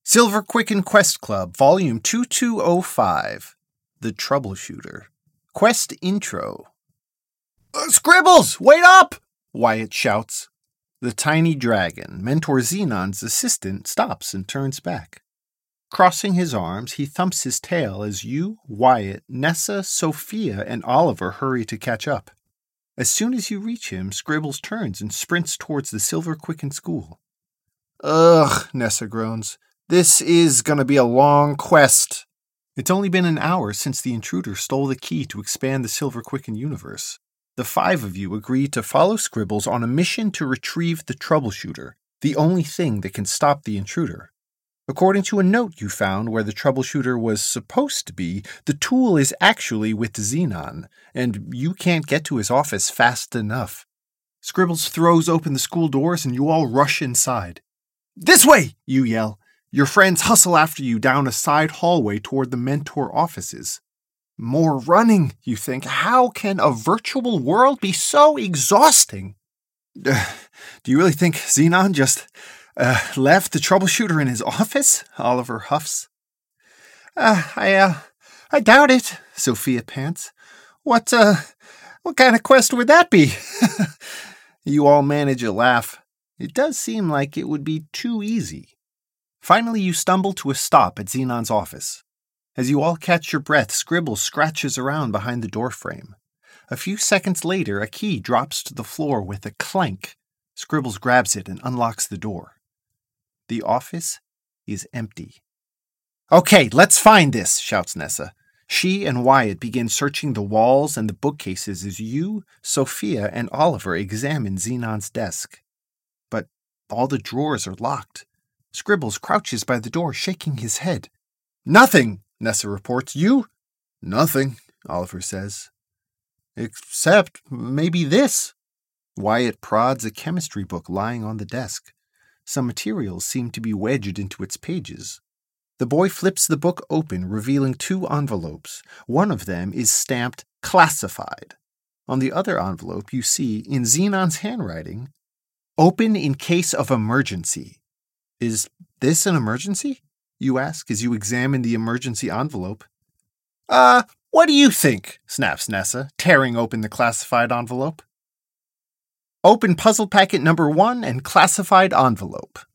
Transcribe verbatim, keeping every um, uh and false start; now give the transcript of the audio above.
Silver Quicken Quest Club, Volume two two oh five, The Troubleshooter. Quest Intro. Uh, Scribbles, wait up! Wyatt shouts. The tiny dragon, Mentor Xenon's assistant, stops and turns back. Crossing his arms, he thumps his tail as you, Wyatt, Nessa, Sophia, and Oliver hurry to catch up. As soon as you reach him, Scribbles turns and sprints towards the Silver Quicken school. Ugh, Nessa groans. This is gonna be a long quest. It's only been an hour since the intruder stole the key to expand the Silver Quicken universe. The five of you agreed to follow Scribbles on a mission to retrieve the Troubleshooter, the only thing that can stop the intruder. According to a note you found where the Troubleshooter was supposed to be, the tool is actually with Xenon, and you can't get to his office fast enough. Scribbles throws open the school doors and you all rush inside. This way, you yell. Your friends hustle after you down a side hallway toward the Mentor offices. More running, you think. How can a virtual world be so exhausting? Uh, do you really think Xenon just uh, left the Troubleshooter in his office? Oliver huffs. Uh, I, uh, I doubt it, Sophia pants. What, uh, what kind of quest would that be? You all manage a laugh. It does seem like it would be too easy. Finally, you stumble to a stop at Xenon's office. As you all catch your breath, Scribbles scratches around behind the doorframe. A few seconds later, a key drops to the floor with a clank. Scribbles grabs it and unlocks the door. The office is empty. Okay, let's find this, shouts Nessa. She and Wyatt begin searching the walls and the bookcases as you, Sophia, and Oliver examine Xenon's desk. But all the drawers are locked. Scribbles crouches by the door, shaking his head. Nothing, Nessa reports. You? Nothing, Oliver says. Except maybe this. Wyatt prods a chemistry book lying on the desk. Some materials seem to be wedged into its pages. The boy flips the book open, revealing two envelopes. One of them is stamped classified. On the other envelope, you see, in Xenon's handwriting, open in case of emergency. Is this an emergency? You ask as you examine the emergency envelope. Uh, what do you think? Snaps Nessa, tearing open the classified envelope. Open puzzle packet number one and classified envelope.